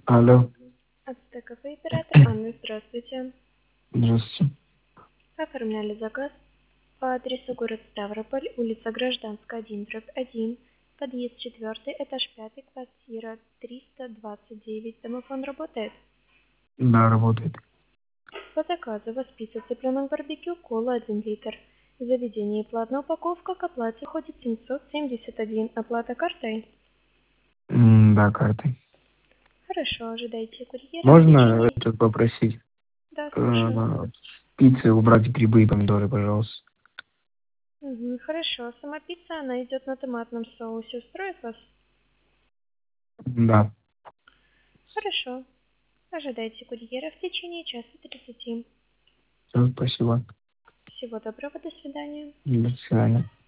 Алло, Ацтеков и оператор Анна, здравствуйте. здравствуйте. Оформляли заказ по адресу город Ставрополь, улица Гражданская, 1/1, подъезд 4, этаж 5, квартира 329. Домофон работает? Да, работает. По заказу вас пицца цыпленок барбекю, кола 1 литр. Заведение платная упаковка, к оплате входит 771. Оплата картой? Да, картой. Хорошо, ожидайте курьера в Можно течение... это попросить? Да, слушаю. Пиццы убрать грибы и помидоры, пожалуйста. Хорошо, сама пицца, она идет на томатном соусе. Устроит вас? Да. Хорошо. Ожидайте курьера в течение часа 30. Всё, спасибо. Всего доброго, до свидания. До свидания.